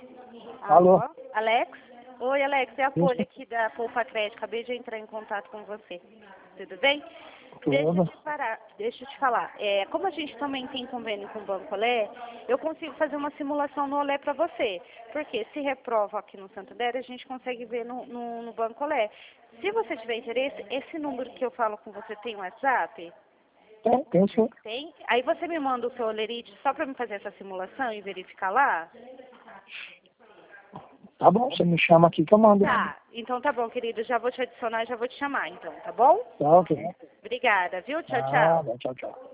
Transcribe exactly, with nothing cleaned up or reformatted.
Alô? Alô? Alex? Oi, Alex, é a Folha aqui da Poupa Crédito. Acabei de entrar em contato com você. Tudo bem? Deixa eu te, parar, deixa eu te falar. É, como a gente também tem convênio com o Banco Olé, eu consigo fazer uma simulação no Olé para você. Porque se reprova aqui no Santander, a gente consegue ver no, no, no Banco Olé. Se você tiver interesse, esse número que eu falo com você tem um WhatsApp? Tem, tem sim. Tem? Aí você me manda o seu olerite só para me fazer essa simulação e verificar lá? Tá bom, você me chama aqui que eu mando. Tá, então tá bom, querido. Já vou te adicionar e já vou te chamar, então, tá bom? Tá, ok. Obrigada, viu? Tchau, Ah, tchau. tchau, tchau.